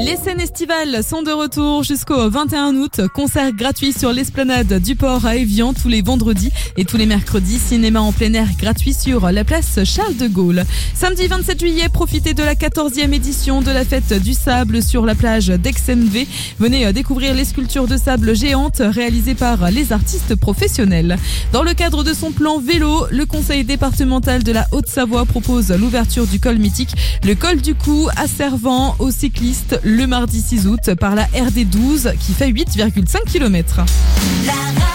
Les scènes estivales sont de retour jusqu'au 21 août. Concert gratuit sur l'esplanade du port à Évian tous les vendredis et tous les mercredis. Cinéma en plein air gratuit sur la place Charles de Gaulle. Samedi 27 juillet, profitez de la 14e édition de la fête du sable sur la plage d'Aix-en-V. Venez découvrir les sculptures de sable géantes réalisées par les artistes professionnels. Dans le cadre de son plan vélo, le conseil départemental de la Haute-Savoie propose l'ouverture du col mythique, le col du Cou, asservant aux cyclistes le mardi 6 août par la RD12 qui fait 8,5 km.